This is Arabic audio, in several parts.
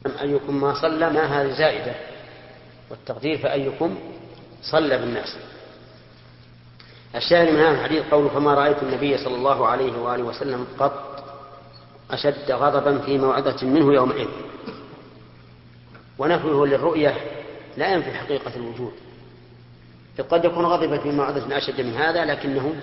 أيكم ما صلى، ما هذه زائدة، والتقدير فأيكم صلى بالناس. الشاهد من هذا الحديث قوله فما رأيت النبي صلى الله عليه وآله وسلم قط أشد غضبا في موعظة منه يومئذ. ونفيه للرؤية لا ينفي حقيقة الوجود، قد يكون غضب في موعظة أشد من هذا لكنه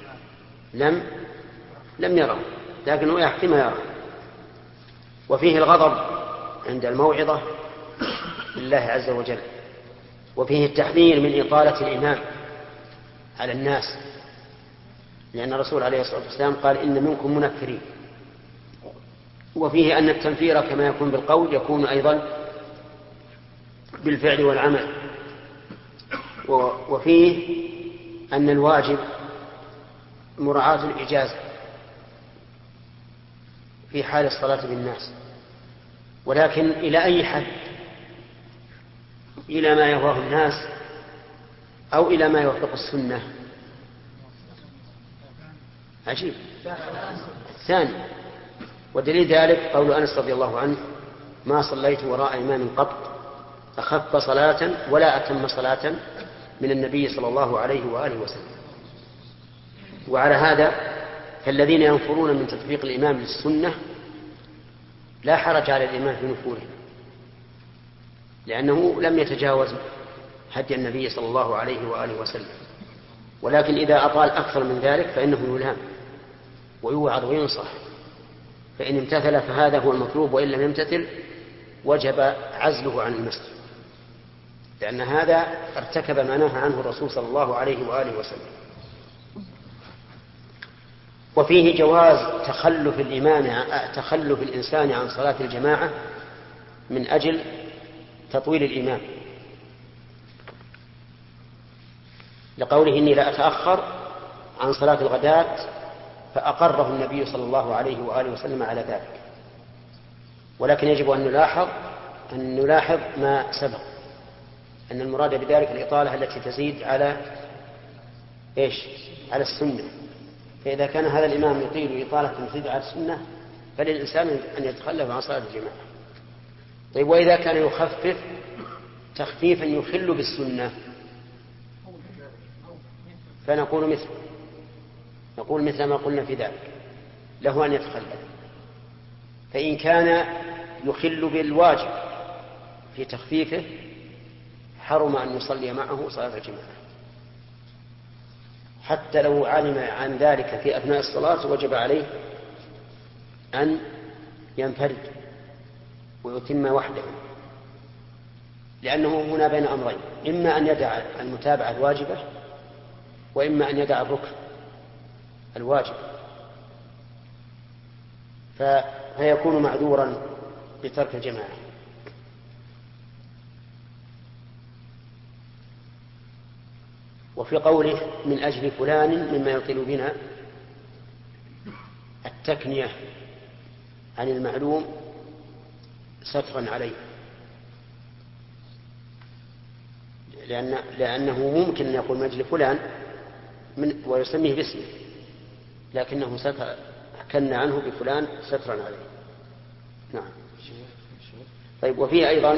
لم يره، لكنه يحكي ما يرى. وفيه الغضب عند الموعظة لله عز وجل، وفيه التحذير من إطالة الإمام على الناس، لأن الرسول عليه الصلاة والسلام قال إن منكم منفرين. وفيه أن التنفير كما يكون بالقول يكون أيضا بالفعل والعمل. وفيه أن الواجب مراعاة الإجازة في حال الصلاة بالناس، ولكن إلى أي حد؟ إلى ما يهواه الناس أو إلى ما يوافق السنة؟ عجيب. الثاني. ودليل ذلك قول أنس رضي الله عنه ما صليت وراء إمام قط أخف صلاة ولا أتم صلاة من النبي صلى الله عليه وآله وسلم. وعلى هذا فالذين ينفرون من تطبيق الإمام للسنة لا حرج على الإمام في نفوره، لأنه لم يتجاوز هدي النبي صلى الله عليه وآله وسلم. ولكن إذا أطال أكثر من ذلك فإنه يلام ويوعظ وينصح، فإن امتثل فهذا هو المطلوب، وإن لم يمتثل وجب عزله عن المسجد، لأن هذا ارتكب ما نهى عنه الرسول صلى الله عليه وآله وسلم. وفيه جواز تخلف الإنسان عن صلاة الجماعة من أجل تطويل الإمام، لقوله إني لا أتأخر عن صلاة الغداة، فأقره النبي صلى الله عليه وآله وسلم على ذلك. ولكن يجب أن نلاحظ ما سبق، أن المراد بذلك الإطالة التي تزيد على السنة. فإذا كان هذا الإمام يطيل إطالة تزيد على السنة فللإنسان أن يتخلف عن صلاة الجماعة. طيب، وإذا كان يخفف تخفيفا يخل بالسنة فنقول مثل ما قلنا في ذلك، له أن يتخلف. فإن كان يخل بالواجب في تخفيفه حرم أن يصلي معه صلاة الجماعة، حتى لو علم عن ذلك في أثناء الصلاة وجب عليه أن ينفرد ويتم وحده، لأنه هنا بين أمرين: إما أن يدع المتابعة الواجبة، وإما أن يدع الركن الواجب، فيكون معذورا بترك الجماعة. وفي قوله من أجل فلان مما يطيل بنا التكنية عن المعلوم سترا عليه، لأنه ممكن أن يقول من أجل فلان ويسميه باسمه، لكنه كن عنه بفلان سترا عليه. نعم. طيب، وفيه أيضا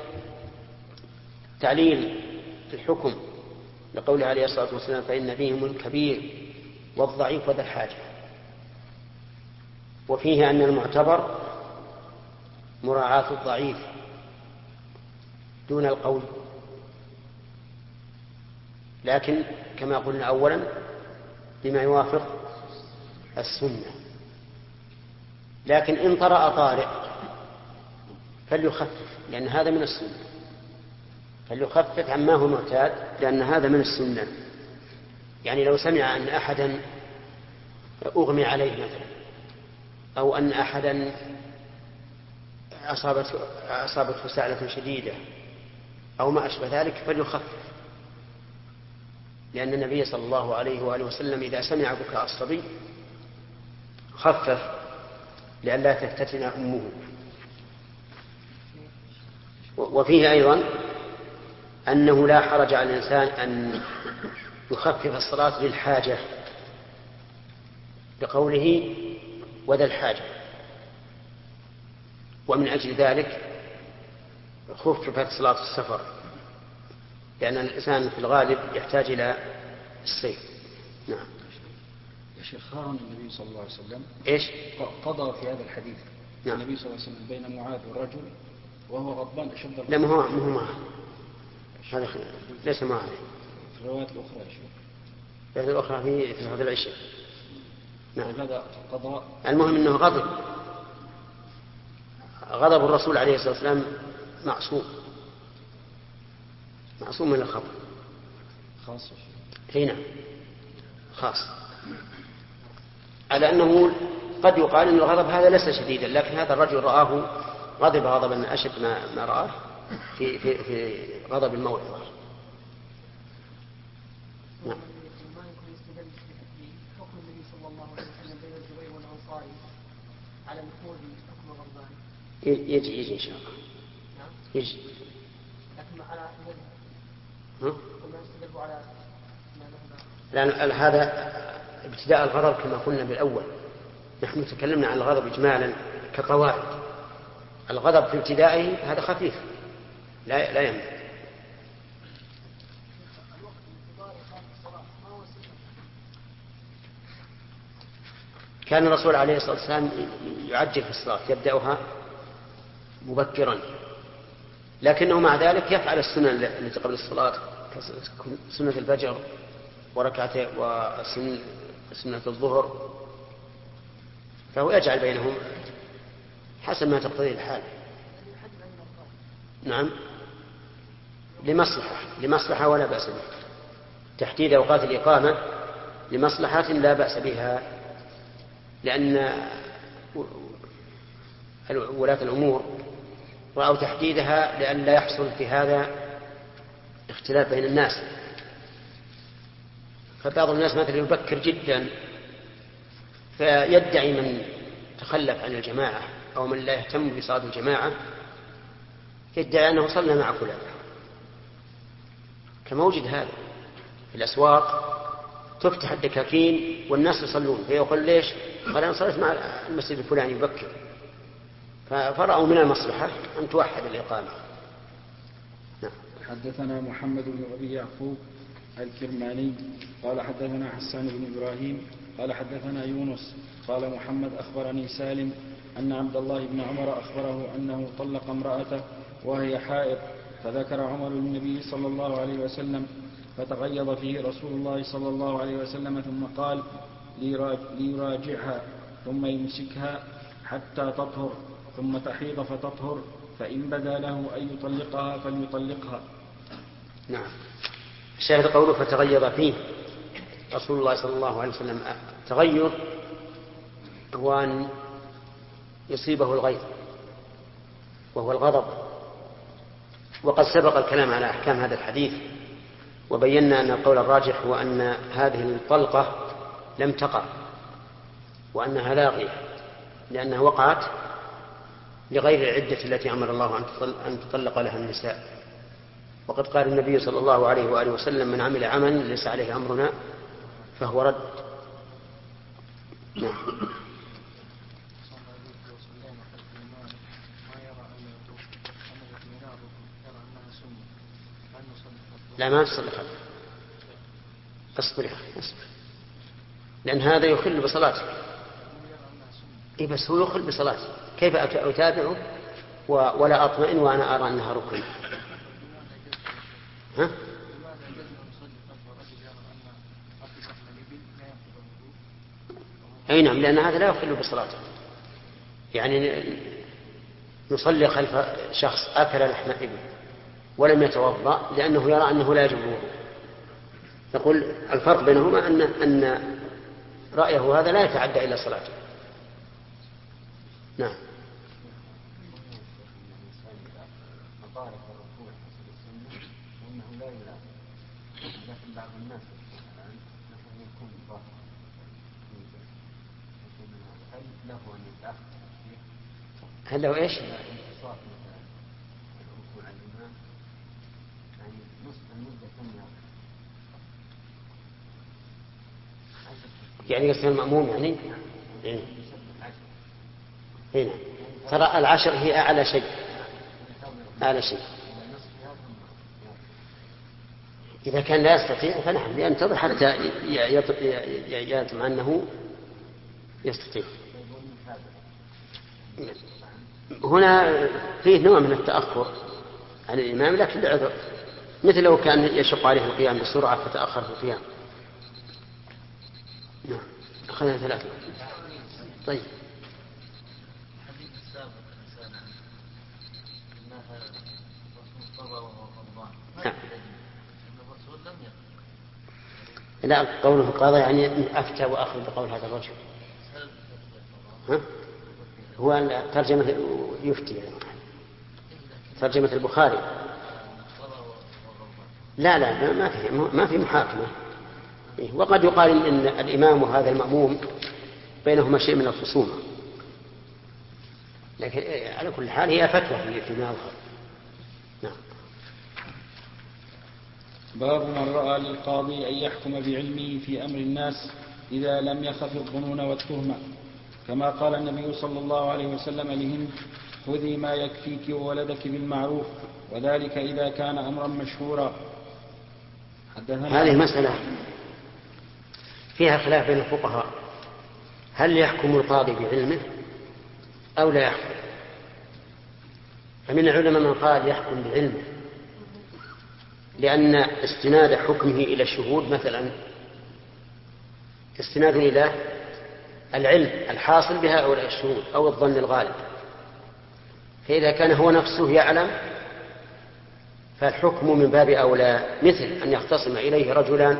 تعليل الحكم لقوله عليه الصلاة والسلام فإن فيهم الكبير والضعيف وذا الحاجة. وفيه أن المعتبر مراعاة الضعيف دون القول، لكن كما قلنا أولا بما يوافق السنة. لكن إن طرأ طارئ فليخفف، لأن هذا من السنة، فليخفف عما هو معتاد، لأن هذا من السنة. يعني لو سمع أن أحدا أغمي عليه مثلا، أو أن أحدا أصابته سعلة شديدة أو ما أشبه ذلك فليخفف، لأن النبي صلى الله عليه وآله وسلم إذا سمع بكاء الصبي خفف لئلا تفتتن أمه. وفيه أيضا أنه لا حرج على الإنسان أن يخفف الصلاة للحاجة، بقوله وذا الحاجة. ومن أجل ذلك خففت صلاة السفر، لأن الإنسان في الغالب يحتاج إلى السير. نعم. يا شيخ، قارن النبي صلى الله عليه وسلم إيش؟ قضى في هذا الحديث. نعم. النبي صلى الله عليه وسلم بين معاذ والرجل وهو غضبان أشد الغضب. لا، ما هو معه، هذا ليس معه. في الروايات الأخرى يا شيخ. الروايات الأخرى في هذا العشاء. نعم. هذا قضاء. المهم أنه غضب الرسول عليه الصلاة والسلام معصوم من الخطأ. خاص. هنا خاص، على أنه قد يقال أن الغضب هذا ليس شديدا، لكن هذا الرجل رآه غضب غضبا أشد ما رآه في غضب الموعظة. نعم. حكم النبي صلى الله عليه وسلم بين الزبير والأنصاري على نفوذ حكم غضبان يجي إن شاء الله. نعم. يجي. لكن على وما يستدل على لأن هذا ابتداء الغضب كما قلنا بالأول. نحن تكلمنا عن الغضب إجمالا كقواعد. الغضب في ابتدائه هذا خفيف لا يمنع. كان الرسول عليه الصلاة والسلام يعجل في الصلاة، يبدأها مبكرا، لكنه مع ذلك يفعل السنن التي قبل الصلاة سنة الفجر وركعته وسنة الظهر، فهو يجعل بينهم حسب ما تقتضيه الحال. نعم، لمصلحة ولا بأس بها. تحديد أوقات الإقامة لمصلحة لا بأس بها، لأن ولاة الأمور رأوا تحديدها لأن لا يحصل في هذا اختلاف بين الناس. فبعض الناس مثلا يبكر جدا فيدعي من تخلف عن الجماعة أو من لا يهتم بصلاة الجماعة يدعي أنه صلى مع فلان، كما وجد هذا في الأسواق، تفتح الدكاكين والناس يصلون فيقول ليش؟ قال أنا صليت مع المسجد الفلاني يبكر. فرأوا من المصلحة أن توحد الإقامة. نعم. حدثنا محمد بن أبي يعقوب الكرماني قال حدثنا حسان بن إبراهيم قال حدثنا يونس قال محمد أخبرني سالم أن عبد الله بن عمر أخبره أنه طلق امرأته وهي حائض، فذكر عمر للنبي صلى الله عليه وسلم، فتغيظ فيه رسول الله صلى الله عليه وسلم ثم قال ليراجعها ثم يمسكها حتى تطهر ثم تحيض فتطهر، فإن بدا له أن يطلقها فليطلقها. نعم. الشاهد قوله فتغيظ فيه رسول الله صلى الله عليه وسلم. تغير هو أن يصيبه الغيظ وهو الغضب، وقد سبق الكلام على أحكام هذا الحديث وبينا أن القول الراجح هو أن هذه الطلقة لم تقع وأنها لاغية، لأنها وقعت لغير العدة التي أمر الله أن تطلق لها النساء. وقد قال النبي صلى الله عليه وآله وسلم من عمل عملا ليس عليه أمرنا فهو رد. نعم. لا، ما تصلي خلف. اصبر لأن هذا يخل بصلاته. إيه بس هو يخل بصلاته، كيف أتابعه ولا أطمئن وأنا أرى أنها ركن؟ ها؟ أي نعم، لأن هذا لا يخل بصلاته. يعني نصلي خلف شخص أكل لحم إبل ولم يتوضأ لأنه يرى أنه لا يجب الوضوء. نقول الفرق بينهما أن رأيه هذا لا يتعدى إلى صلاته. نعم. هل له إيش؟ يعني يصير المأموم يعني هنا ترى 10 هي أعلى شيء. أعلى شيء. إذا كان لا يستطيع فنحن ينتظر حتى يطمع أنه يستطيع. هنا فيه نوع من التأخر عن الإمام لكن لعذر، مثل لو كان يشق عليه القيام بسرعة فتأخر في القيام. نعم. أخذنا 3. طيب. نعم. لا، قوله قاضي يعني أفتى وأخذ بقول هذا الرجل. ها؟ هو الترجمة يفتي يعني. ترجمة البخاري. لا ما في محاكمة. وقد يقال إن الإمام وهذا المأموم بينهما شيء من الخصومة، لكن على كل حال هي فتوى فيما أظهر. نعم. باب من رأى للقاضي أن يحكم بعلمه في أمر الناس إذا لم يخف الظنون والتهمة، كما قال النبي صلى الله عليه وسلم لهند: خذي ما يكفيك وولدك بالمعروف، وذلك إذا كان أمرا مشهورا. هذه المسألة فيها خلاف بين الفقهاء، هل يحكم القاضي بعلمه أو لا يحكم؟ فمن العلماء من قال يحكم بعلمه، لأن استناد حكمه إلى الشهود مثلا استناد إلى العلم الحاصل بهؤلاء الشهود أو الظن الغالب، فإذا كان هو نفسه يعلم فالحكم من باب أولى، مثل أن يختصم إليه رجلان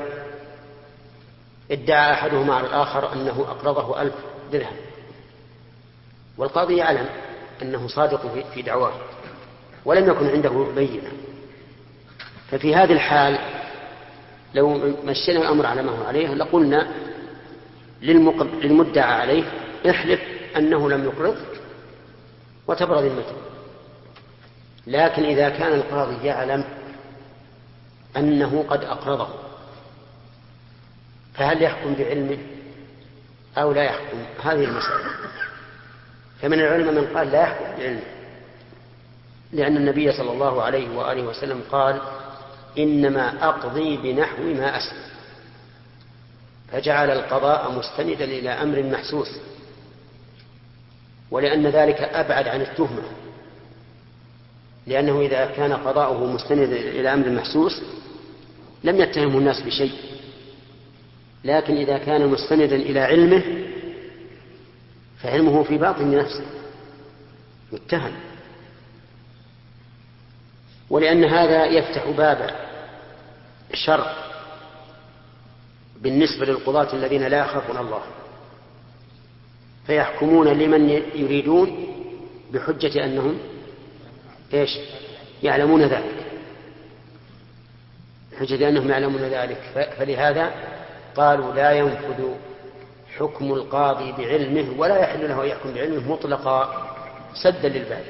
ادعى أحدهما على الآخر أنه أقرضه 1000 درهم، والقاضي يعلم أنه صادق في دعواه ولم يكن عنده بينة، ففي هذه الحال لو مشينا الأمر على ما هو عليه لقلنا للمدعى عليه احلف أنه لم يقرضك وتبرأ ذمته. لكن إذا كان القاضي يعلم أنه قد أقرضه فهل يحكم بعلمه أو لا يحكم؟ هذه المسألة. فمن العلماء من قال لا يحكم بعلمه، لأن النبي صلى الله عليه وآله وسلم قال: إنما أقضي بنحو ما أسلم، فجعل القضاء مستندا إلى أمر محسوس، ولأن ذلك أبعد عن التهمة، لأنه إذا كان قضاؤه مستندا إلى أمر محسوس لم يتهمه الناس بشيء، لكن إذا كان مستندا إلى علمه فعلمه في باطن نفسه متهم، ولأن هذا يفتح باب الشر بالنسبة للقضاة الذين لا يخافون الله، فيحكمون لمن يريدون بحجة أنهم يعلمون ذلك، حجة أنهم يعلمون ذلك. فلهذا قالوا لا ينفذ حكم القاضي بعلمه ولا يحل له أن يحكم بعلمه مطلقا سدا للباب.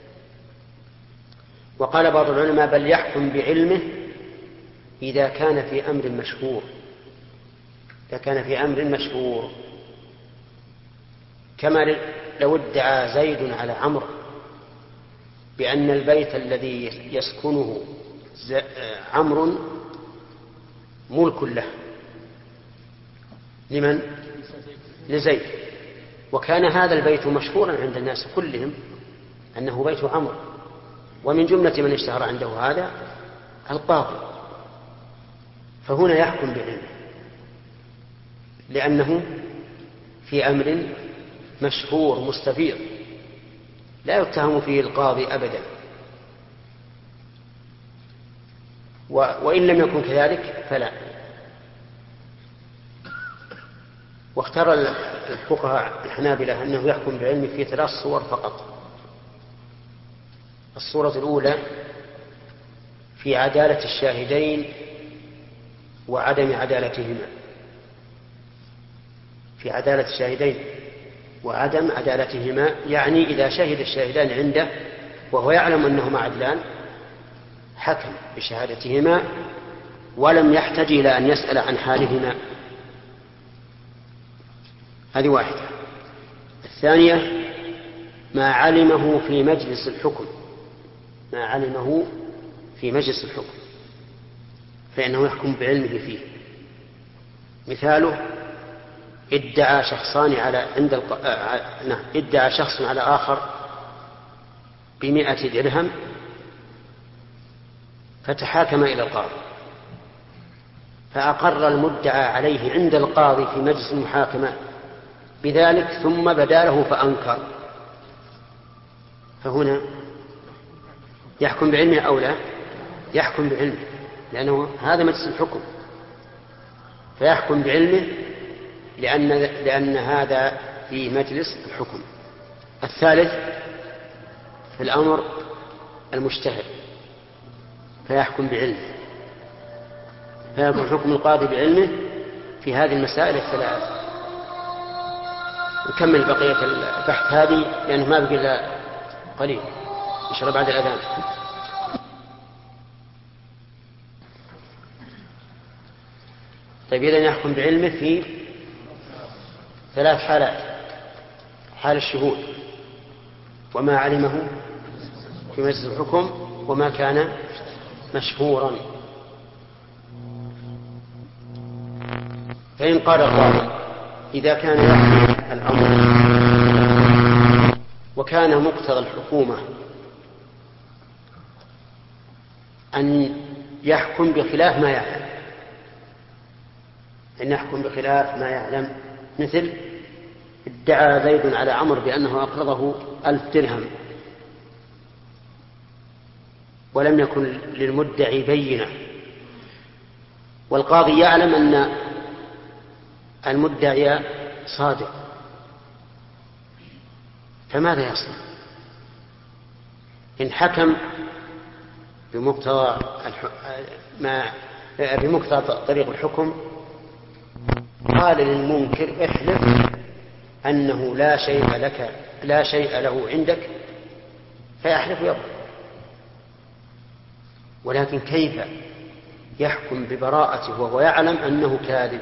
وقال بعض العلماء بل يحكم بعلمه إذا كان في أمر مشهور، إذا كان في أمر مشهور، كما لو ادعى زيد على عمرو بأن البيت الذي يسكنه عمرو ملك له. لمن؟ لزيد، وكان هذا البيت مشهورا عند الناس كلهم أنه بيت عمرو، ومن جملة من اشتهر عنده هذا القاضي، فهنا يحكم بعلمه لأنه في أمر مشهور مستفيض لا يتهم فيه القاضي أبدا. وإن لم يكن كذلك فلا. واختار الفقهاء الحنابلة أنه يحكم بعلمه في 3 صور فقط. الصورة الأولى في عدالة الشاهدين وعدم عدالتهما، في عدالة الشاهدين وعدم عدالتهما، يعني إذا شهد الشاهدان عنده وهو يعلم أنهما عدلان حكم بشهادتهما ولم يحتج إلى أن يسأل عن حالهما. هذه واحدة. الثانية ما علمه في مجلس الحكم، ما علمه في مجلس الحكم فإنه يحكم بعلمه فيه. مثاله ادعى شخص على آخر ب100 درهم فتحاكم إلى القاضي فأقر المدعى عليه عند القاضي في مجلس المحاكمة بذلك ثم بدا له فأنكر، فهنا يحكم بعلمه أو لا؟ يحكم بعلمه، لأنه هذا مجلس الحكم فيحكم بعلمه لأن هذا في مجلس الحكم. الثالث في الأمر المجتهد فيحكم بعلمه، فيكون حكم القاضي بعلمه في هذه المسائل الثلاث. نكمل بقية البحث هذه لأنه ما بقي إلا قليل إن شاء الله بعد الأذان. طيب إذن يحكم بعلمه في 3 حالات: حال الشهود وما علمه في مجلس الحكم وما كان مشهورا. فإن قال قائل إذا كان يحكم الأمر وكان مقتضى الحكومة أن يحكم بخلاف ما يعلم، أن يحكم بخلاف ما يعلم، مثل ادعى زيد على عمرو بأنه أقرضه 1000 درهم ولم يكن للمدعي بينة، والقاضي يعلم أن المدعي صادق، فماذا يصنع؟ إن حكم بمقتضى طريق الحكم قال للمنكر احلف أنه لا شيء له عندك، فيحلف ويضرب. ولكن كيف يحكم ببراءته وهو يعلم أنه كاذب؟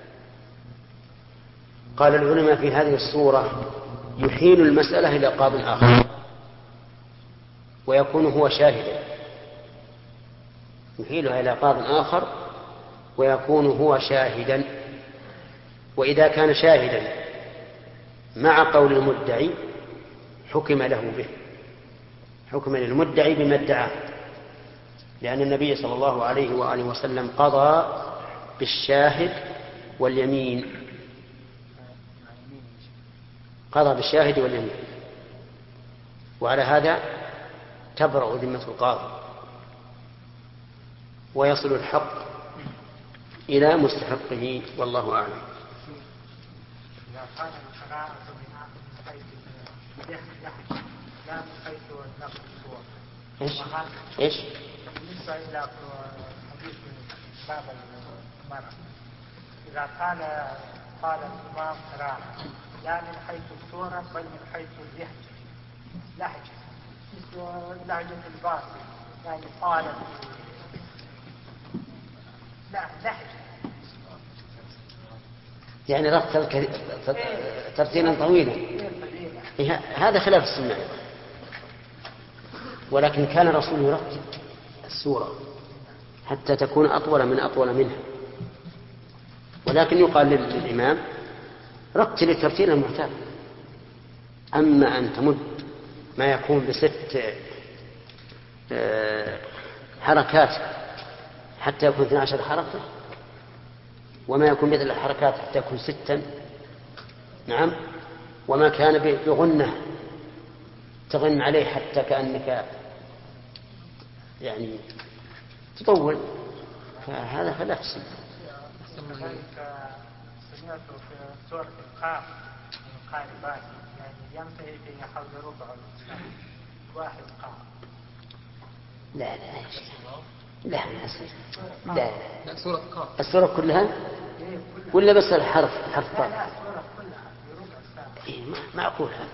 قال العلماء في هذه الصورة يحيل المسألة إلى قاض آخر ويكون هو شاهدا، يحيلها إلى قاض آخر ويكون هو شاهدا. وإذا كان شاهدا مع قول المدعي حكم له به، حكم للمدعي بما ادعاه، لأن النبي صلى الله عليه وآله وسلم قضى بالشاهد واليمين، قضى بالشاهد واليمين، وعلى هذا تبرأ ذمة القاضي ويصل الحق إلى مستحقه، والله أعلم. إيش؟ بالنسبة إلى حديث باب المرأة، إذا قال الإمام قراءة لا من حيث الصورة بل من حيث لهجة مثل لهجة الباصري، يعني قالت لهجة يعني ربط ترتيلا طويلا، هذا خلاف السنة، ولكن كان الرسول يرتب السورة حتى تكون أطول منها، ولكن يقال للإمام رتل الترتيل المعتاد. أما أن تمد ما يكون ب6 حركات حتى يكون 12 حركة، وما يكون مثل الحركات حتى يكون 6، نعم، وما كان بغنة تغن عليه حتى كأنك يعني تطول، فهذا خلاف السنة. سمعت في سورة القاف من قاربات يعني ينتهي في حول ربع واحد قاف. لا سورة قاف، السورة كلها ولا بس الحرف قاف؟ لا السورة كلها بربع ساعة. معقول هذا؟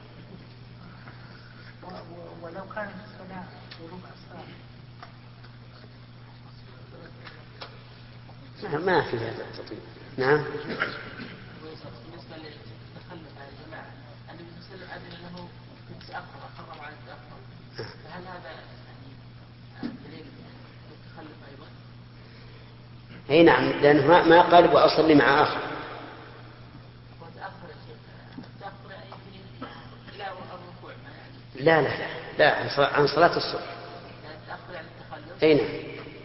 ولو كانت الصلاة بربع ساعة ما في هذا التطبيق. نعم. بالنسبة للتخلف عن الجماعة، النبي صلى الله عليه وسلم أذن له بالتأخر، حرم على التأخر، فهل هذا اي نعم، لأنه ما قال وأصلي مع آخر. وتأخر الشيخ تأخر إلى الركوع لا لا لا لا، عن صلاة الصبح. يعني تأخر عن التخلف. اي نعم.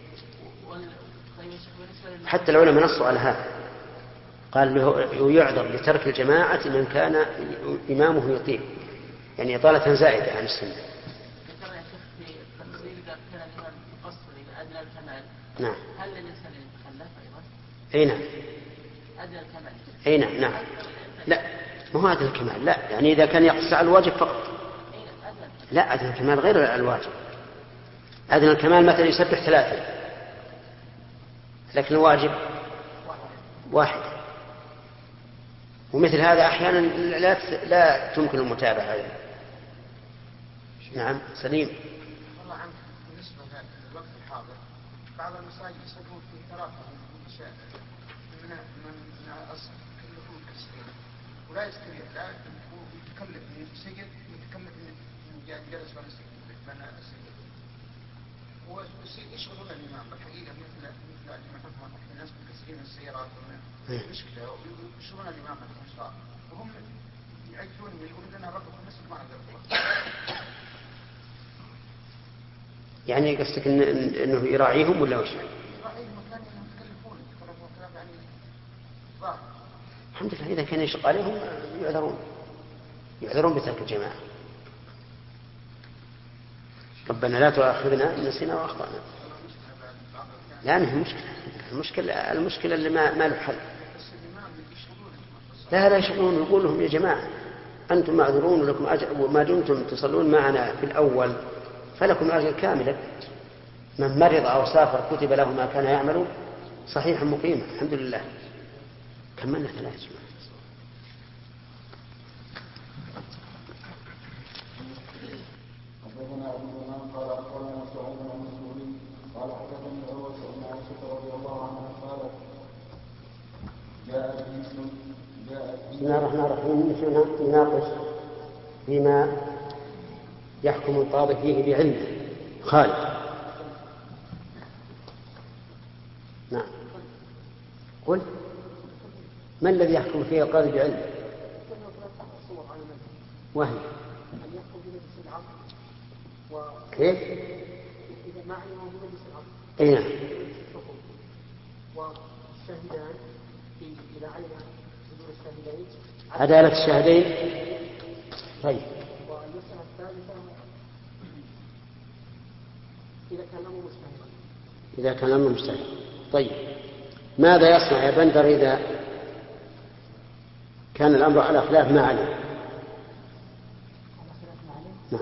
حتى العلماء نصوا على هذا، قال له يعذر بترك الجماعة من كان إمامه يطيل، يعني إطالة زائدة عن السنة. ذكر يا شيخ في التفصيل إذا كان الإمام يقصر إلى أدنى الكمال. نعم. هل الإنسان يتخلف أيضا؟ أي نعم. أدنى الكمال. أي نعم نعم. لا ما هو أدنى الكمال، لا يعني إذا كان يقصر على الواجب فقط. لا، أدنى الكمال غير الواجب. أدنى الكمال مثلا يسبح 3، لكن الواجب 1. ومثل هذا أحيانا لا تمكن المتابعة. نعم سليم. والله عنك بالنسبة للوقت الحاضر بعض المساجد يصلون في 3 من أصل كلهم كسرين ولا يستريح، لا يتكلف من السجد ويتكلف من جلس بين السجد ويشغلون الإمام بالحقيقة مثل الناس مكسرين السيارات مشكلة ويشغلون الإمام بالإنشاء وهم يعجلون ويقولون لنا ربكم نسل ما نقدر. يعني قصدك انه يراعيهم ولا وش؟ يراعيهم وكان يتكلفون يعني ظاهر. الحمد لله، اذا كان يشق عليهم يعذرون بترك الجماعه. ربنا لا تؤاخذنا ان نسينا واخطانا. لا ما هي المشكله اللي ما له حل. لا يشغلون، يقول لهم يا جماعه انتم معذورون ولكم اجر، وما دمتم تصلون معنا في الاول فلكم أجر كاملا. من مرض أو سافر كتب له ما كان يعمل صحيحا مقيما. الحمد لله. كملنا 3 جماعة. حدثنا أبو الإمام قال أخبرنا سعيد بن مسعود قال حدثني عروة بن عائشة رضي الله عنها قالت بسم الله الرحمن الرحيم. نناقش فيما يحكم القاضي فيه بعلمه. خالد. نعم. قل ما الذي يحكم فيه القاضي بعلمه؟ وهي كيف؟ إذا ما علمه بمجلس العقد. أي نعم. والشاهدان إذا علم حضور الشاهدين عدالة الشاهدين. طيب. والمسألة الثالثة إذا كان الأمر مجتهدا. طيب ماذا يصنع يا بندر إذا كان الأمر على خلاف ما علم؟ نعم.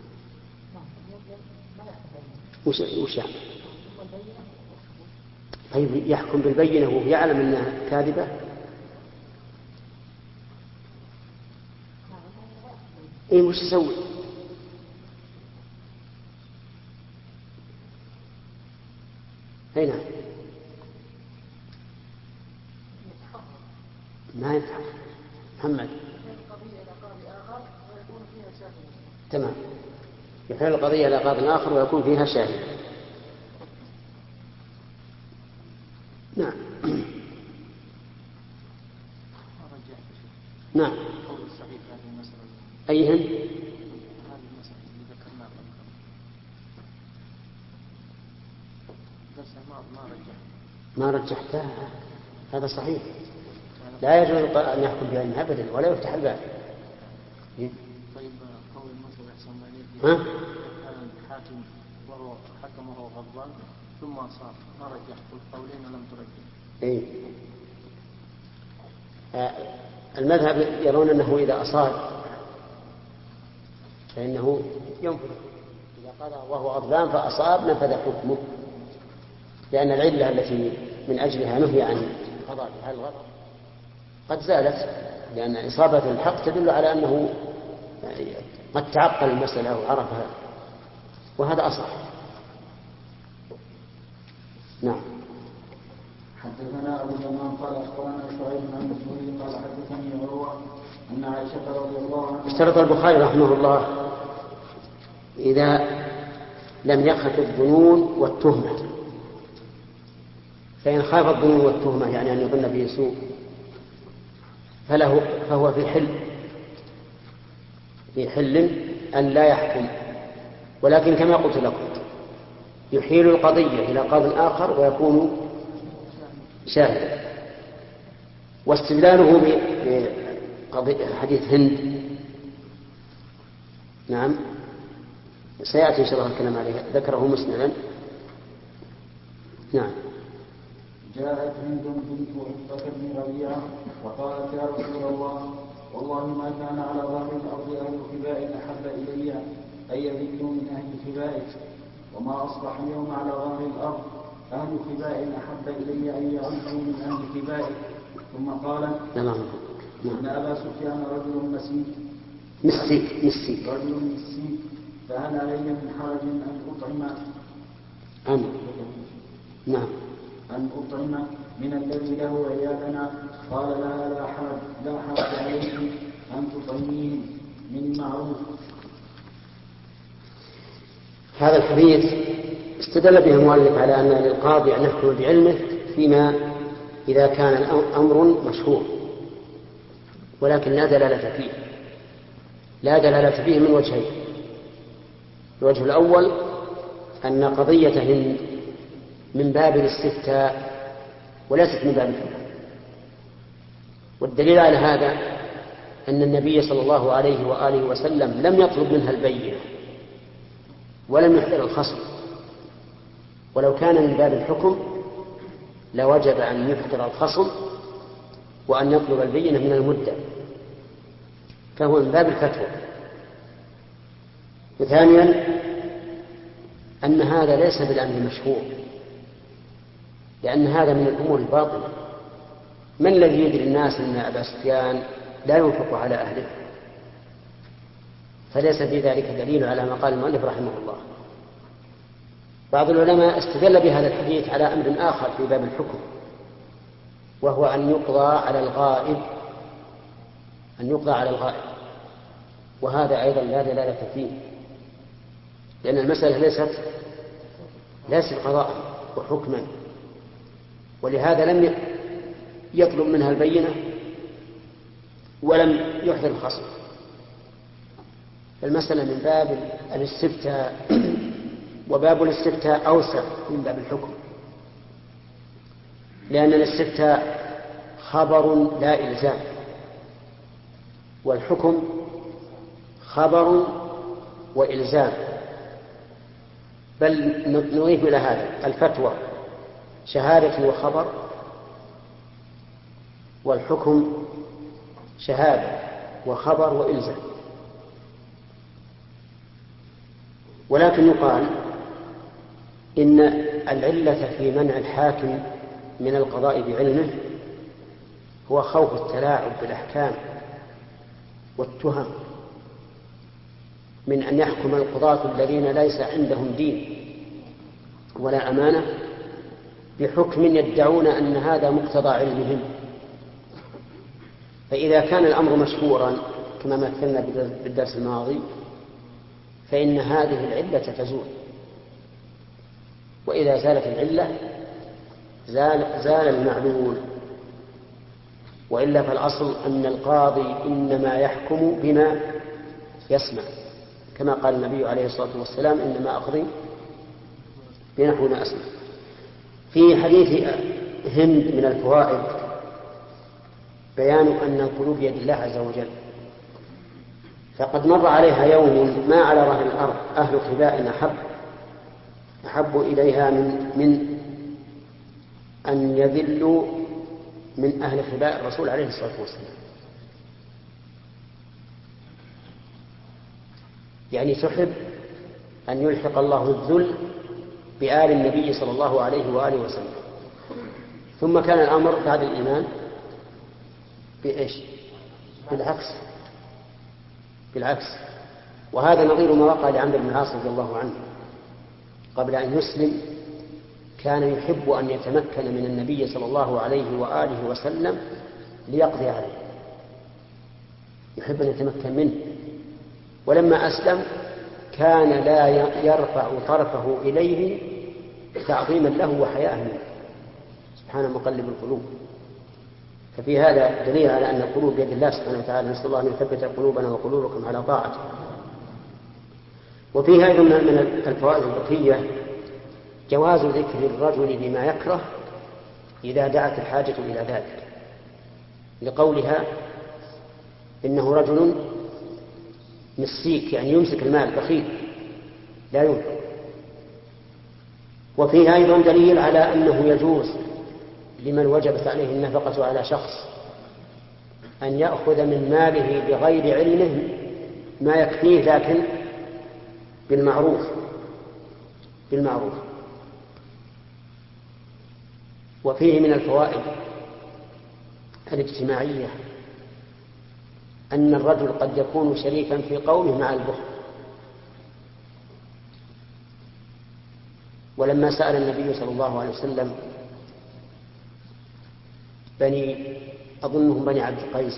وش يعني؟ طيب يحكم بالبينة وهو يعلم أنها كاذبة؟ إيه وش يسوي؟ هنا ما يتحقق. محمد. تمام. يحيل القضية إلى قاضٍ آخر ويكون فيها شاهد. نعم. نعم. أيهن؟ ما رجحتها. هذا صحيح. لا يجوز أن يحكم بأنها أبدا ولا يفتح الباب. طيب قول المثل أحسن ما ها؟ كان الحاكم وهو حكم وهو غضبان ثم أصاب ما رجح القولين لم ترجح. إيه. المذهب يرون أنه إذا أصاب فإنه ينفذ. إذا قال وهو غضبان فأصاب نفذ حكمه، لأن العلة التي من أجلها نهي عن قضاء هذا الغضب قد زالت، لأن إصابة الحق تدل على أنه قد تعقل المسألة وعرفها، وهذا أصح. نعم. حدثنا أبو اليمان قال أخبرنا شعيب عن مسعود قال حدثني عروة أن عائشة رضي الله عنها. اشترط البخاري رحمه الله إذا لم يخف الظنون والتهمة فإن خاف الظنون والتهمة يعني أن يظن به سوء فهو في حل أن لا يحكم، ولكن كما قلت لكم يحيل القضية إلى قاض آخر ويكون شاهدا. واستدلاله بحديث هند نعم سيأتي إن شاء الله الكلام عليه، ذكره مسلما. نعم. جاءت هند بنت عتبة بن ربيعة فقالت يا رسول الله والله ما كان على ظهر الأرض أهل خباء أحب إلي أن يذلوا من أهل خبائك، وما أصبح اليوم على ظهر الأرض أهل خباء أحب إلي أن يعزوا من أهل خبائك. ثم قال إن أبا سفيان رجل مسيك فهل علي من حرج أن أطعم من الذي له عيالنا؟ قال لها لا حرج عليك أن تطعمين من معروف. هذا الحديث استدل به المؤلف على أن للقاضي أن يحكم بعلمه فيما إذا كان الأمر مشهور، ولكن لا دلالة فيه من وجهين. الوجه الأول أن قضية هند من باب الاستفتاء وليست من باب الحكم، والدليل على هذا أن النبي صلى الله عليه وآله وسلم لم يطلب منها البينة ولم يحضر الخصم، ولو كان من باب الحكم لوجب أن يحضر الخصم وأن يطلب البينة من المدعي، فهو من باب الفتوى. وثانيا أن هذا ليس بالأمر المشهور، لأن هذا من الأمور الباطنة. من الذي يدري الناس أن أبا سفيان لا ينفق على أهله؟ فليس في ذلك دليل على ما قال المؤلف رحمه الله. بعض العلماء استدل بهذا الحديث على أمر آخر في باب الحكم، وهو أن يقضى على الغائب، وهذا أيضا لا دلالة فيه، لأن المسألة ليست قضاء وحكما، ولهذا لم يطلب منها البينة ولم يحضر الخصم. المسألة من باب الاستفتاء، وباب الاستفتاء أوسع من باب الحكم، لأن الاستفتاء خبر لا إلزام، والحكم خبر وإلزام. بل نضيف إلى هذا الفتوى شهادة وخبر، والحكم شهادة وخبر وإلزام. ولكن يقال إن العلة في منع الحاكم من القضاء بعلمه هو خوف التلاعب بالأحكام والتهم، من أن يحكم القضاة الذين ليس عندهم دين ولا أمانة بحكم يدعون أن هذا مقتضى علمهم. فإذا كان الأمر مشهورا كما مثلنا بالدرس الماضي فإن هذه العلة تزول، وإذا زالت العلة زال المعلول. وإلا فالأصل أن القاضي إنما يحكم بما يسمع، كما قال النبي عليه الصلاة والسلام إنما أقضي بنحو ما أسمع. في حديث هند من الفوائد بيان أن القلوب بيد الله عز وجل، فقد مر عليها يوم ما على ظهر الأرض أهل خباء أحب إليها من أن يذلوا من أهل خباء الرسول عليه الصلاة والسلام. يعني تحب أن يلحق الله الذل بآل النبي صلى الله عليه وآله وسلم. ثم كان الأمر بعد الإيمان بإيش؟ بالعكس. وهذا نظير ما وقع لعمرو بن العاص رضي الله عنه قبل أن يسلم، كان يحب أن يتمكن من النبي صلى الله عليه وآله وسلم ليقضي عليه، يحب أن يتمكن منه. ولما أسلم كان لا يرفع طرفه إليه تعظيما له وحياء منه سبحانه مقلب القلوب. ففي هذا دليل على أن القلوب بيد الله سبحانه وتعالى، نسأل الله أن يثبت قلوبنا وقلوبكم على طاعته. وفيه أيضا من الفوائد الفقهية جواز ذكر الرجل بما يكره إذا دعت الحاجة إلى ذلك، لقولها إنه رجل مسيك، يعني يمسك المال، بخيل لا ينفق. وفيه أيضا دليل على أنه يجوز لمن وجبت عليه النفقة على شخص أن يأخذ من ماله بغير علمه ما يكفيه، لكن بالمعروف. وفيه من الفوائد الاجتماعية أن الرجل قد يكون شريكا في قومه مع البخل. ولما سأل النبي صلى الله عليه وسلم أظنهم بني عبد القيس،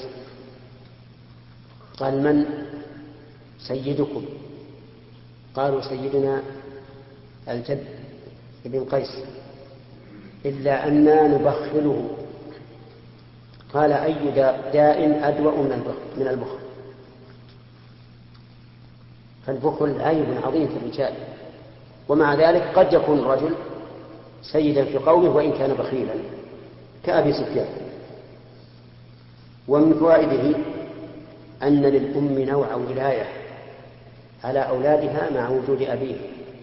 قال: من سيدكم؟ قالوا: سيدنا الجد ابن قيس، إلا أننا نبخله. قال: أي داء أدوأ من البخل؟ فالبخل عيب عظيم في الرجال، ومع ذلك قد يكون الرجل سيدا في قومه وإن كان بخيلا كأبي سفيان. ومن فوائده أن للأم نوع ولاية على أولادها مع وجود أبيه،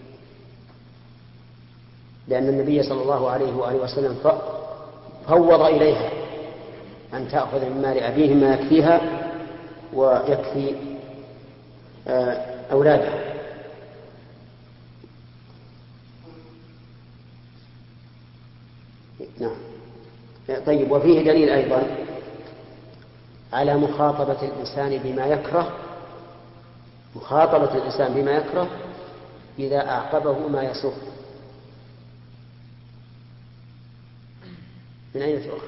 لأن النبي صلى الله عليه وآله وسلم فوض إليها أن تأخذ من مال أبيه ما يكفيها ويكفي أولادها. نعم. طيب، وفيه دليل أيضا على مخاطبة الإنسان بما يكره إذا أعقبه ما يسر. من أين تؤخذ؟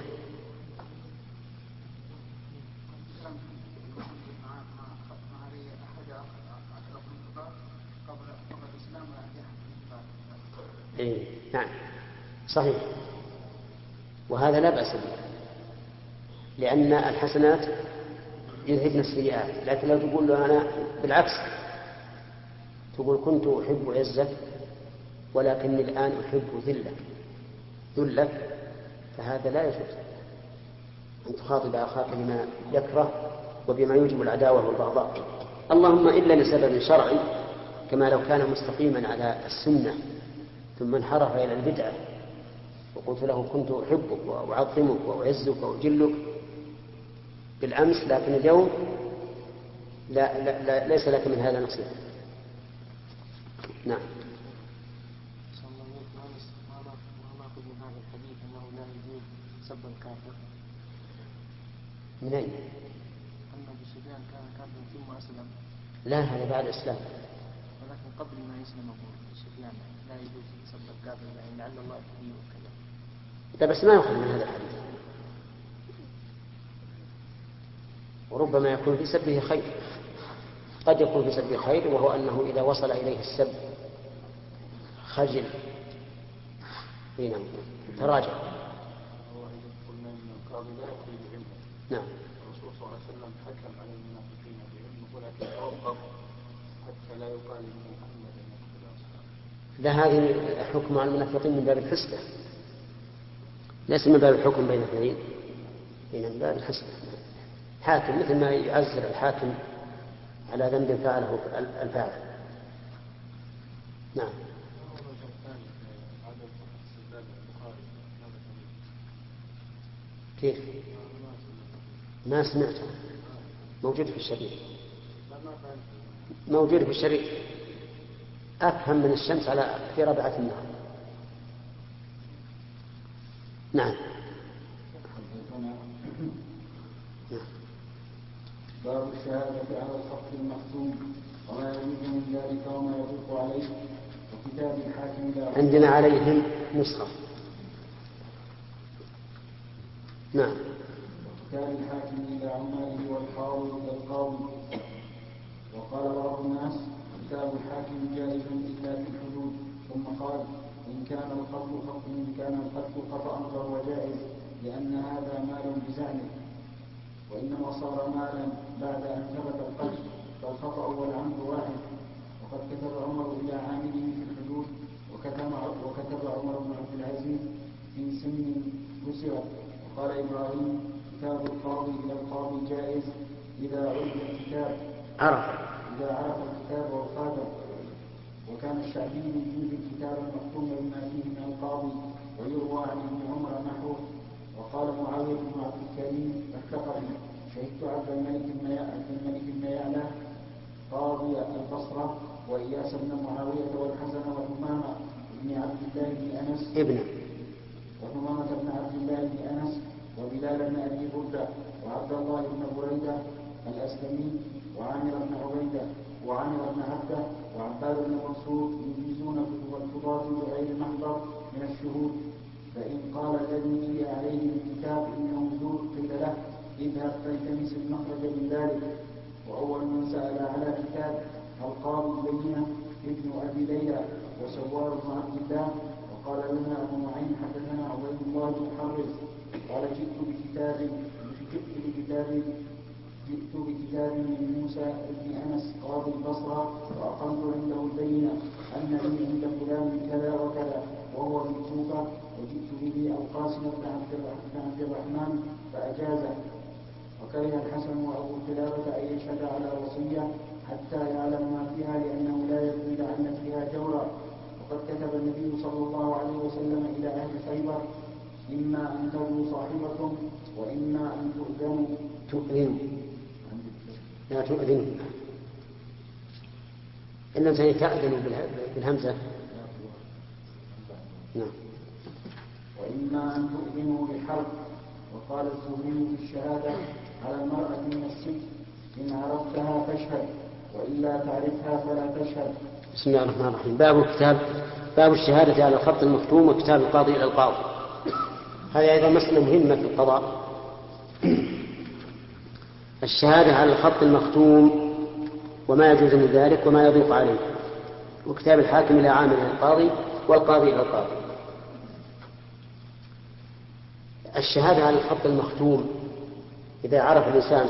نعم صحيح، وهذا لا بأس به، لأن الحسنات يذهبن السيئات. لكن لو تقول له أنا بالعكس، تقول: كنت أحب عزك ولكني الآن أحب ذلك، فهذا لا يجوز أن تخاطب أخاك بما يكره وبما يوجب العداوة والبغضاء، اللهم إلا لسبب شرعي، كما لو كان مستقيما على السنة ثم انحرف إلى البدعة وقلت له: كنت أحبك وأعظمك وأعزك وأجلك بالأمس، لكن اليوم لا ليس لك من هذا نصيب. نعم. من أين؟ أن أبو سفيان كان كافرا ثم أسلم. لا، هذا بعد الإسلام. ولكن قبل ما يسلم أبو سفيان لا يجوز سب الكافر، يعني لعل الله يهديه وكذا. لا، بس ما يأخذ من هذا الحديث، وربما يكون في سبه خير. قد يكون في سبه خير، وهو أنه إذا وصل إليه السب خجل حين تراجع. نعم. الرسول صلى الله عليه وسلم حكم على المنافقين بعلم، ولكن توقف حتى لا يقال إن محمد يقتل. لا، هذه الحكم على المنافقين من باب الحسبة، ليس من باب الحكم بين اثنين، من باب الحسبة. حاكم مثل ما يعزر الحاكم على ذنب فعله الفاعل. نعم. كيف؟ ما سمعته. موجود في الشريط أفهم من الشمس في ربعة النهار. نعم. باب الشهادة على الخط المختوم وما يريد من ذلك وما يضيق عليه، وكتاب الحاكم عندنا عليهم نسخة. نعم. وكتاب الحاكم إلى عماله والقاضي إلى القاضي. وقال بعض الناس: كتاب الحاكم جائز إلا في الحدود، ثم قال: إن إن كان القتل خطأ فهو جائز لأن هذا مال بزعمه، وإنما صار مالا بعد أن ثبت القتل، فالخطأ والعمد واحد. وقد كتب عمر إلى عامله في الحدود، وكتب عمر بن عبد العزيز في سن كسرت. وقال إبراهيم: كتاب القاضي إلى القاضي جائز إذا عرف الكتاب والخاتم. وكان الشعبي يجيز الكتاب المختوم بما فيه من القاضي، ويروى عن ابن عمر نحوه. وقال معاوية بن عبد الكريم الثقفي: شهدت عبد الملك بن يعلى قاضي البصرة، وإياس بن معاوية، والحسن وثمامة بن عبد الله بن أنس وبلال بن أبي بردة وعبد الله بن بريدة الأسلمي وعامر بن عبده وعباد بن منصور يجيزون كتب القضاة بغير محضر من الشهود. فإن قال الذي يلي عليه بالكتاب إنه زور قيل له: اذهب فالتمس المخرج من ذلك. وأول من سأل على كتاب القاضي البينة ابن أبي ليلى وسوار بن عبد الله. وقال لنا أبو نعيم: حدثنا عبيد الله بن محرز قال: جئت بكتاب من موسى بن أنس قاضي البصرة، وأقمت عنده البينة أن لي عند فلان كذا وكذا وهو بالكوفة، وجئت به القاسم بن عبد الرحمن فأجازه. وكره الحسن وأبو قلابة أن يشهد على وصية حتى يعلم ما فيها، لأنه لا يدري لعل فيها جورا. وقد كتب النبي صلى الله عليه وسلم إلى أهل خيبر: إما أن تلوا صاحبكم وإما أن تؤذنوا. لا تؤذنوا، إن تأذنوا بالهمزة. نعم. وإما أن تؤذنوا بالحرب. وقال الزهري في الشهادة على المرأة من الست: إن عرفتها فاشهد، وإلا تعرفها فلا تشهد. بسم الله الرحمن الرحيم. باب الشهادة على الخط المختوم وكتاب القاضي إلى القاضي. هذه أيضا مسألة مهمة في القضاء. الشهادة على الخط المختوم وما يجوز من ذلك وما يضيق عليه، وكتاب الحاكم إلى عامل القاضي والقاضي إلى القاضي. الشهادة على الخط المختوم إذا عرف الإنسان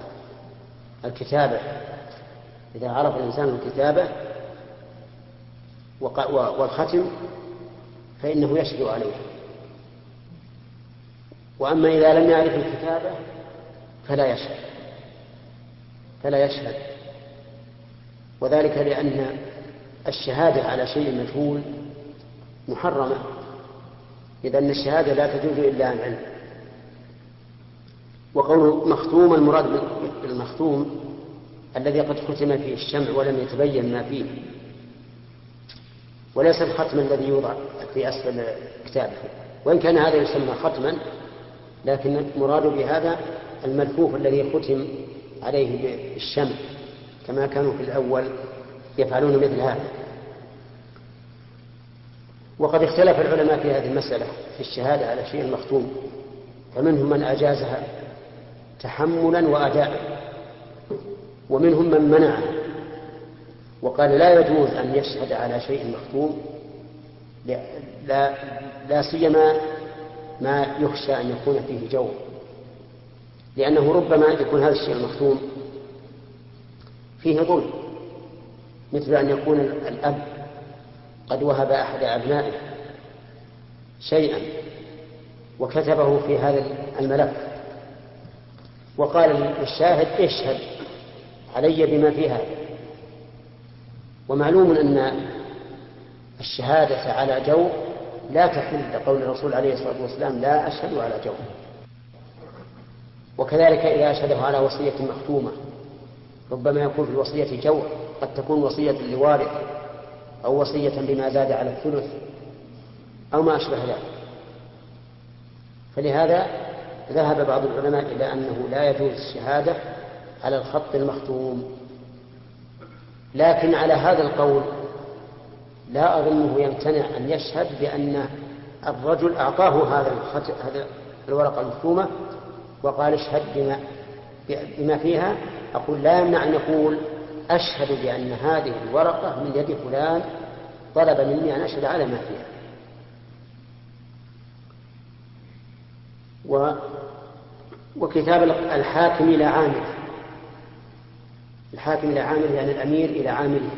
الكتابة والختم فإنه يشهد عليه. وأما إذا لم يعرف الكتابة فلا يشهد، وذلك لأن الشهادة على شيء مجهول محرمة، إذن الشهادة لا تجوز إلا عن علم. وقول مختوم المراد بالمختوم الذي قد ختم فيه الشمع ولم يتبين ما فيه، وليس الختم الذي يوضع في أسفل كتابه، وإن كان هذا يسمى ختما، لكن مراد بهذا الملفوف الذي ختم عليه بالشمع كما كانوا في الأول يفعلون مثل هذا. وقد اختلف العلماء في هذه المسألة في الشهادة على شيء المختوم، فمنهم من أجازها تحملا وأداء، ومنهم من منعها وقال لا يجوز أن يشهد على شيء مختوم، لا سيما ما يخشى أن يكون فيه جور، لأنه ربما يكون هذا الشيء المختوم فيه ظلم، مثل أن يكون الأب قد وهب أحد أبنائه شيئا وكتبه في هذا الملف وقال للشاهد: اشهد علي بما في هذا. ومعلوم أن الشهادة على جور لا تحل، لقول الرسول عليه الصلاة والسلام: لا أشهد على جور. وكذلك إذا أشهده على وصية مختومة، ربما يكون في الوصية جور، قد تكون وصية لوارث أو وصية بما زاد على الثلث أو ما أشبه ذلك. فلهذا ذهب بعض العلماء إلى أنه لا يجوز الشهادة على الخط المختوم. لكن على هذا القول لا أظنه يمتنع أن يشهد بأن الرجل أعطاه هذا الورقة المختومة وقال: اشهد بما فيها. أقول لا يمنع أن يقول: أشهد بأن هذه الورقة من يد فلان طلب مني أن أشهد على ما فيها. وكتاب الحاكم إلى عامل، الحاكم إلى عامل يعني الأمير إلى عامله،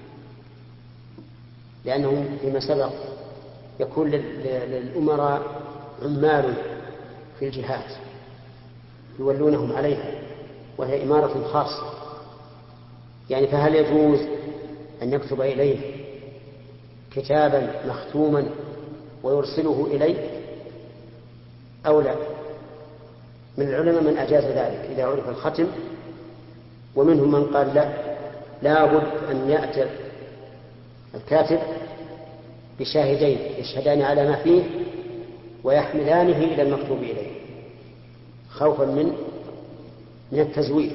لأنه فيما سبق يكون للأمراء عمال في الجهات يولونهم عليها وهي إمارة خاصة، يعني فهل يجوز أن يكتب إليه كتابا مختوما ويرسله إليه أو لا؟ من العلماء من أجاز ذلك إذا عرف الختم، ومنهم من قال لا بد أن يأتي الكاتب بشاهدين يشهدان على ما فيه ويحملانه إلى المكتوب إليه خوفا من التزوير.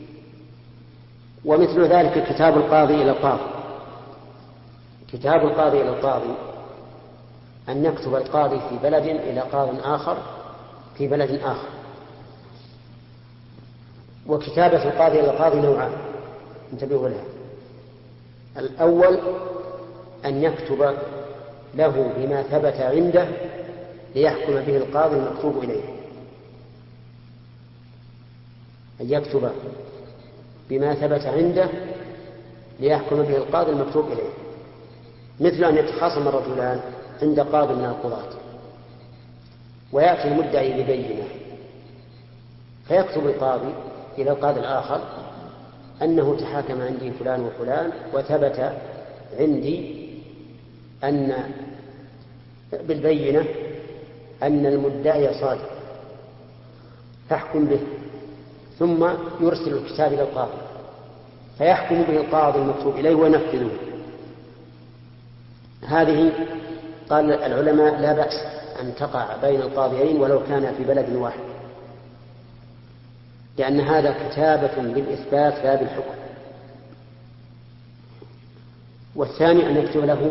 ومثل ذلك كتاب القاضي إلى القاضي، كتاب القاضي إلى القاضي أن يكتب القاضي في بلد إلى قاض آخر في بلد آخر. وكتابة القاضي إلى القاضي نوعان، انتبهوا لها. الأول أن يكتب له بما ثبت عنده ليحكم به القاضي المكتوب إليه، أن يكتب بما ثبت عنده ليحكم به القاضي المكتوب إليه، مثل أن يتخاصم الرجلان عند قاضي من القضاة ويأتي المدعي ببينة، فيكتب القاضي إلى القاضي الآخر أنه تحاكم عندي فلان وفلان وثبت عندي أن بالبينة أن المدعي صادق فاحكم به، ثم يرسل الكتاب إلى القاضي فيحكم به القاضي المكتوب إليه وينفذه. هذه قال العلماء لا بأس أن تقع بين القاضيين ولو كان في بلد واحد، لأن هذا كتابة بالإثبات لا بالحكم. والثاني أن يكتب له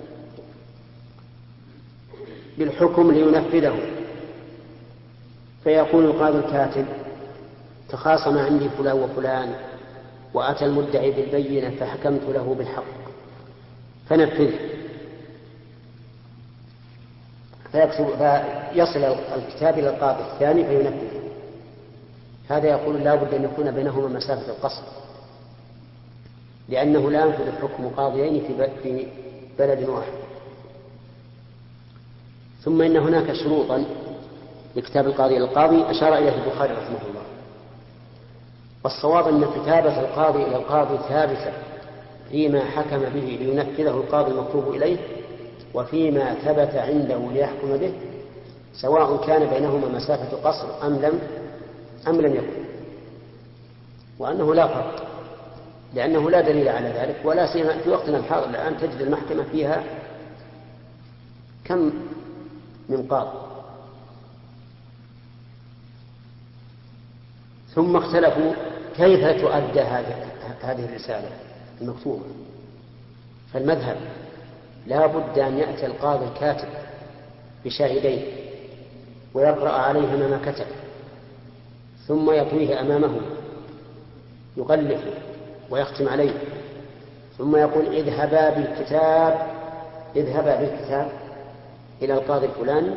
بالحكم لينفذه، فيقول القاضي الكاتب تخاصم عندي فلان وفلان وأتى المدعي بالبينة فحكمت له بالحق فنفذه، فيصل الكتاب إلى القاضي الثاني فينفذه. هذا يقول لا بد أن يكون بينهما مسافة القصر، لأنه لا ينفذ الحكم قاضيين في بلد واحد. ثم إن هناك شروطا لكتاب القاضي إلى القاضي أشار إليه البخاري رحمه الله، والصواب أن كتابة القاضي إلى القاضي ثابتة فيما حكم به لينفذه القاضي المكتوب إليه وفيما ثبت عنده ليحكم به، سواء كان بينهما مسافة قصر أم لم يكن، وأنه لا فرق، لأنه لا دليل على ذلك، ولا سيما في وقتنا الحاضر الآن تجد المحكمة فيها كم من قاضي. ثم اختلفوا كيف تؤدى هذه الرسالة المكتوبة، فالمذهب لا بد أن يأتي القاضي الكاتب بشاهدين ويقرأ عليهما ما كتب، ثم يطويه أمامه يغلفه ويختم عليه، ثم يقول اذهبا بالكتاب إلى القاضي الفلاني،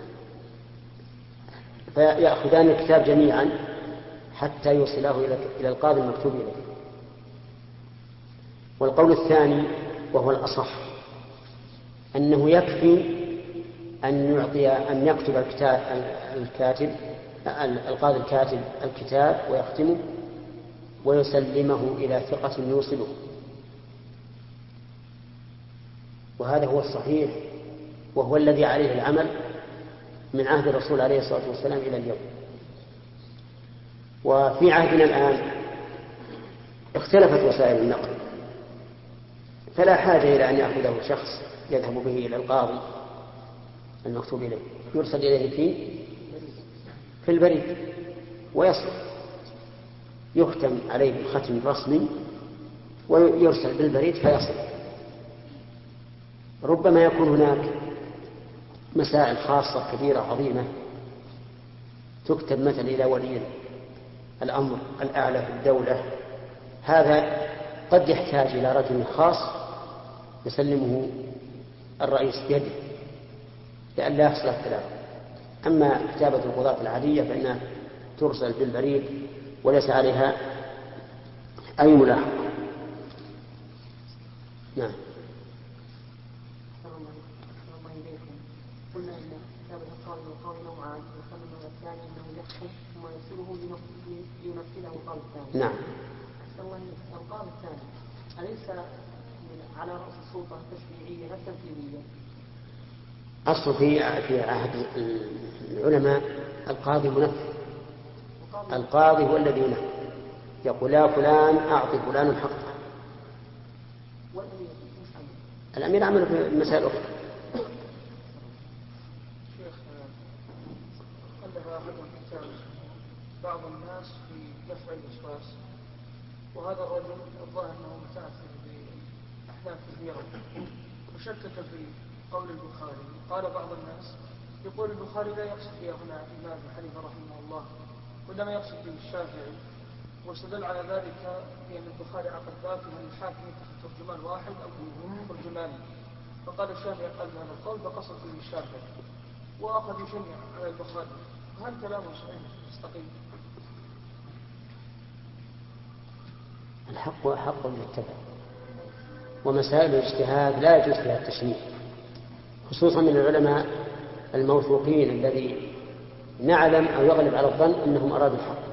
فيأخذان الكتاب جميعا حتى يوصله إلى القاضي المكتوب إليه. والقول الثاني وهو الأصح أنه يكفي أن يكتب القاضي الكاتب الكتاب ويختمه ويسلمه إلى ثقة يوصله، وهذا هو الصحيح وهو الذي عليه العمل من عهد الرسول عليه الصلاة والسلام إلى اليوم. وفي عهدنا الآن اختلفت وسائل النقل، فلا حاجة إلى أن يأخذه شخص يذهب به إلى القاضي المكتوب إليه، يرسل إليه في البريد ويصل، يختم عليه بالختم الرسمي ويرسل بالبريد فيصل. ربما يكون هناك مسائل خاصة كبيرة عظيمة تكتب مثلا إلى ولي الأمر الأعلى في الدولة، هذا قد يحتاج إلى رجل خاص يسلمه الرئيس بيده لئلا يحصل اختلاف. أما كتابة القضاة العادية فإنها ترسل بالبريد وليس عليها أي ملاحظة. نعم. الله إليكم. قلنا إن كتاب القاضي والقاضي نوعان، وقال النوع الثاني أنه يحكم ثم يرسله لينفذه القاضي الثاني. نعم. القاضي الثاني أليس على رأس السلطة التشريعية لا التنفيذية؟ أصل في عهد العلماء القاضي منفذ. القاضي هو الذي ينفذ، يقول يا فلان أعطي فلان حقه. الأمير عمل في المسائل الأخرى. شيخ ألف أحدهم كتاب بعض الناس في دفع الوسواس، وهذا الرجل الظاهر أنه متأثر بأحداث كثيرة مشككة في قول البخاري. قال بعض الناس يقول البخاري لا يقصد به هنا الإمام أبي حنيفة رحمه الله، وإنما يقصد به الشافعي، واستدل على ذلك بأن البخاري عقد باب أن الحاكم يتخذ ترجمان واحد أو ترجمان، فقال الشافعي قال هذا القول فقصد به الشافعي، وأخذ يشنع على البخاري. هل كلامه صحيح مستقيم؟ الحق حق يتبع، ومسائل الاجتهاد لا يجوز فيها التشنيع، خصوصا من العلماء الموثوقين الذي نعلم أو يغلب على الظن أنهم أرادوا الحق.